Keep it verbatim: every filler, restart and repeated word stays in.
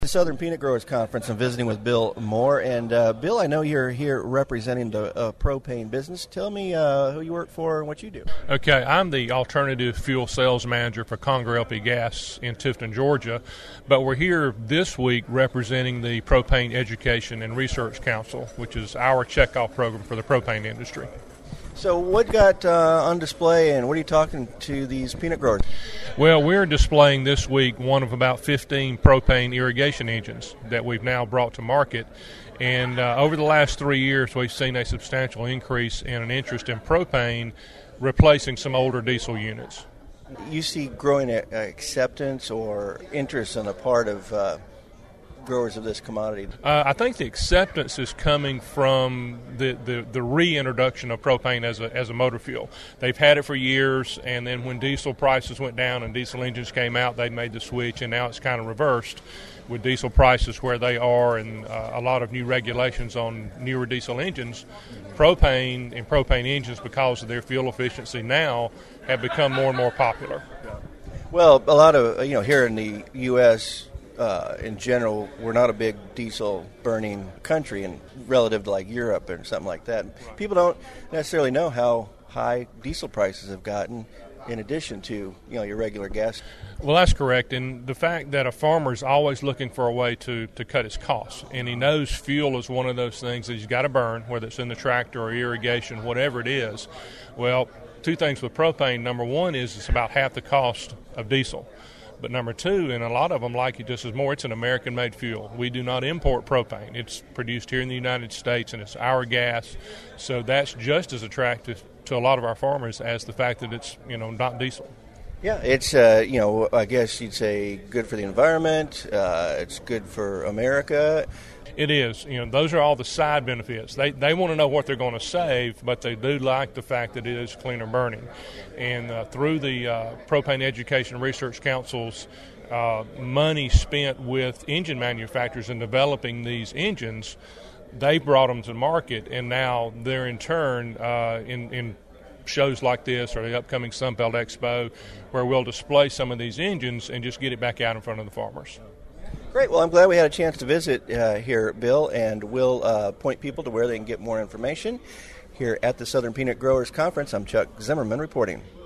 The Southern Peanut Growers Conference. I'm visiting with Bill Moore. And uh, Bill, I know you're here representing the uh, propane business. Tell me uh, who you work for and what you do. Okay, I'm the alternative fuel sales manager for Conger L P Gas in Tifton, Georgia. But we're here this week representing the Propane Education and Research Council, which is our checkoff program for the propane industry. So what got uh, on display, and what are you talking to these peanut growers? Well, we're displaying this week one of about fifteen propane irrigation engines that we've now brought to market. And uh, over the last three years, we've seen a substantial increase in an interest in propane replacing some older diesel units. You see growing a- acceptance or interest on the part of uh, growers of this commodity? Uh, I think the acceptance is coming from the, the, the reintroduction of propane as a as a motor fuel. They've had it for years, and then when diesel prices went down and diesel engines came out, they made the switch, and now it's kind of reversed with diesel prices where they are and uh, a lot of new regulations on newer diesel engines. Propane and propane engines, because of their fuel efficiency now, have become more and more popular. Well, a lot of, you know, here in the U S, Uh, in general, we're not a big diesel burning country, and relative to like Europe or something like that. People don't necessarily know how high diesel prices have gotten in addition to, you know, your regular gas. Well, that's correct. And the fact that a farmer is always looking for a way to, to cut his costs, and he knows fuel is one of those things that he's got to burn, whether it's in the tractor or irrigation, whatever it is. Well, two things with propane. Number one is it's about half the cost of diesel. But number two, and a lot of them like it just as more, it's an American-made fuel. We do not import propane. It's produced here in the United States, and it's our gas. So that's just as attractive to a lot of our farmers as the fact that it's, you know, not diesel. Yeah, it's, uh, you know, I guess you'd say good for the environment. Uh, it's good for America. It is. You know, those are all the side benefits. They they want to know what they're going to save, but they do like the fact that it is cleaner burning. And uh, through the uh, Propane Education and Research Council's uh, money spent with engine manufacturers in developing these engines, they brought them to market, and now they're in turn uh, in, in shows like this or the upcoming Sunbelt Expo, where we'll display some of these engines and just get it back out in front of the farmers. Great. Well, I'm glad we had a chance to visit uh, here, Bill, and we'll uh, point people to where they can get more information. Here at the Southern Peanut Growers Conference, I'm Chuck Zimmerman reporting.